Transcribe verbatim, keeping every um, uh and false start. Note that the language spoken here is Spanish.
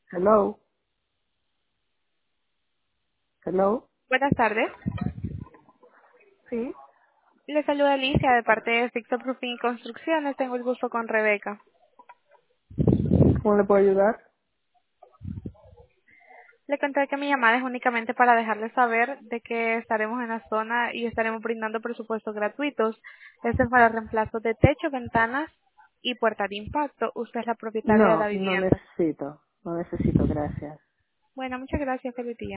Hello, hello. Buenas tardes. Sí, Le saluda Alicia de parte de Fixo Proofing y Construcciones. Tengo el gusto con Rebeca. ¿cómo le puedo ayudar? Le conté que mi llamada es únicamente para dejarle saber de que estaremos en la zona y estaremos brindando presupuestos gratuitos. Este es para reemplazo de techo, ventanas y puerta de impacto. Usted es la propietaria de la No, no vivienda. necesito, no necesito, gracias. Bueno, muchas gracias, feliz día.